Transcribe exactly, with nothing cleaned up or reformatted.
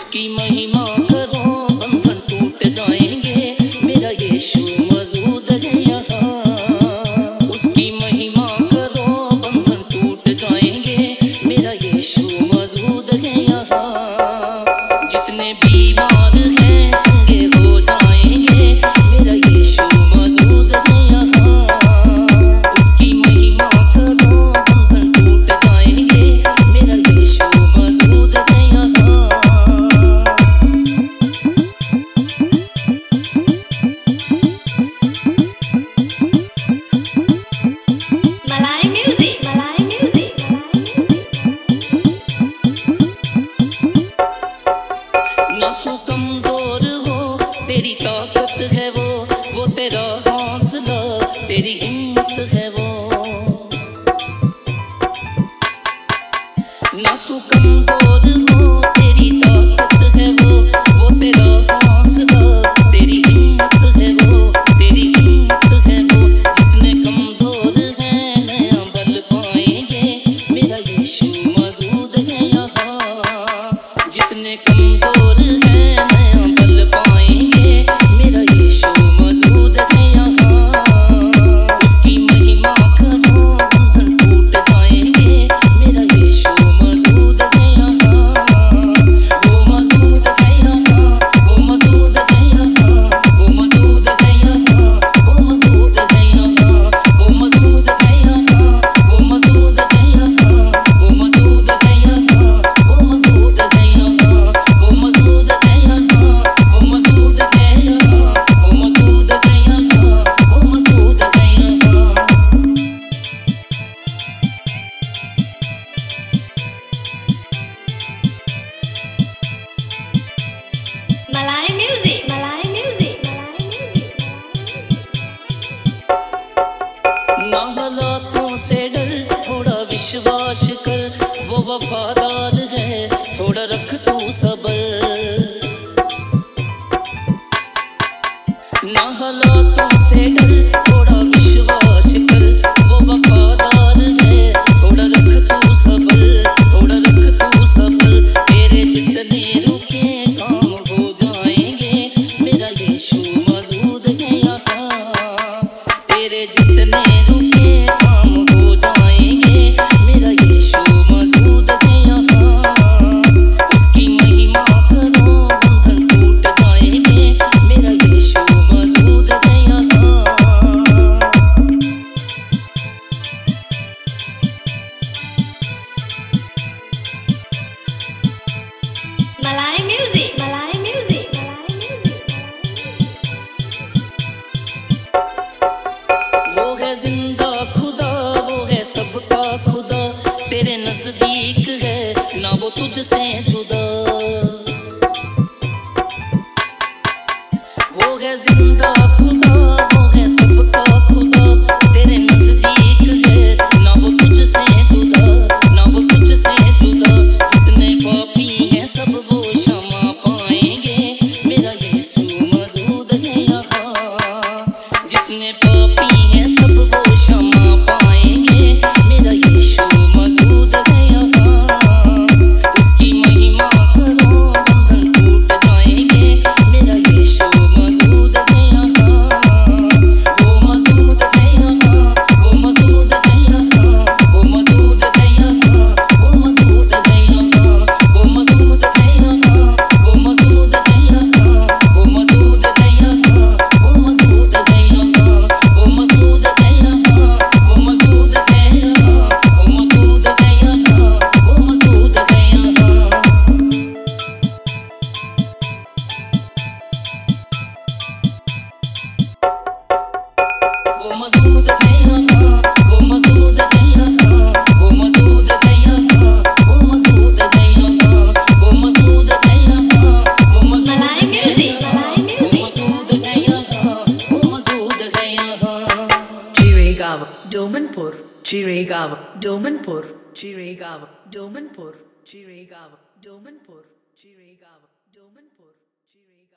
उसकी महिमा करो बंधन टूट जाएंगे, मेरा यीशु मौजूद है यहाँ। उसकी महिमा करो बंधन टूट जाएंगे, मेरा यीशु मौजूद है यहाँ। जितने बीमार हैं चंगे हो जाएंगे, मेरा यीशु मौजूद है यहाँ। उसकी महिमा करो बंधन टूट जाएंगे, मेरा यीशु मौजूद है यहाँ। मलाई म्यूजिक, मलाई म्यूजिक, ना तू कमजोर हो, तेरी ताकत है वो वो तेरा हौसला, तेरी हिम्मत है वो। ना तू कमजोर हो, तेरी ताकत है वो वो तेरा हौसला, तेरी हिम्मत है वो, तेरी हिम्मत है वो। जितने कमजोर हैं नया बल पाएंगे, मेरा यीशु मौजूद है यहाँ। जितने कमजोर हैं नया बल पाएंगे, मेरा यीशु मौजूद है यहाँ। उसकी महिमा करो बंधन टूट जाएंगे, मेरा यीशु मौजूद है यहाँ। वो मौजूद है यहाँ, वो मौजूद है यहाँ, वो मौजूद है यहाँ, वो मौजूद है यहाँ, वो मौजूद है यहाँ, वो मौजूद है यहाँ, वो मौजूद है यहाँ, वो मौजूद है यहाँ, वो मौजूद है यहाँ, वो मौजूद है यहाँ, वो मौजूद है यहाँ, वो मौजूद है यहाँ। मलाई म्यूजिक, मलाई म्यूजिक, ना हालातों से डर, थोड़ा विश्वास कर, वो वफादार है, थोड़ा रख तू सबर। ना हालातों से डर, थोड़ा विश्वास कर, वो वफादार है, थोड़ा रख तू सबर, थोड़ा रख तू सबर। तेरे जितने रुके काम हो जाएंगे, मेरा यीशु मौजूद है यहाँ। तेरे जितने रुके काम हो जाएंगे, मेरा यीशु मौजूद है यहाँ। उसकी महिमा करो बंधन टूट जाएंगे, मेरा यीशु मौजूद है यहाँ। मलाई म्यूजिक, मलाई म्यूजिक, वो है जिंदा खुदा, वो है सबका खुदा, तेरे नजदीक है ना वो तुझसे जुदा। वो है जिंदा खुदा, वो है सबका खुदा, तेरे नजदीक है ना वो तुझसे जुदा, ना वो तुझसे जुदा। जितने पापी हैं सब वो क्षमा पाएंगे, मेरा यीशु मौजूद है यहाँ। जितने पापी हैं सब वो क्षमा पाएंगे, मेरा यीशु मौजूद है यहाँ। उसकी महिमा करो बंधन टूट जाएंगे, मेरा यीशु मौजूद है यहाँ। वो मौजूद है यहाँ, वो मौजूद है यहाँ, वो मौजूद है यहाँ, वो मौजूद है यहाँ, वो मौजूद है यहाँ, वो मौजूद है यहाँ, वो मौजूद है यहाँ, वो मौजूद है यहाँ, वो मौजूद है यहाँ, वो मौजूद है यहाँ, वो मौजूद है यहाँ, वो मौजूद है यहाँ। वो मौजूद है यहाँ, वो मौजूद है यहाँ, वो मौजूद है यहाँ, वो मौजूद है यहाँ, वो मौजूद है यहाँ, वो मौजूद मलाई है म्यूजिक, यहाँ, मलाई वो म्यूजिक। मौजूद है यहाँ, वो मौजूद है यहाँ। Chiregaon, Domanpur, Chiregaon, Domanpur, Chiregaon, Domanpur, Chiregaon, Domanpur, Chiregaon, Domanpur, Chiregaon.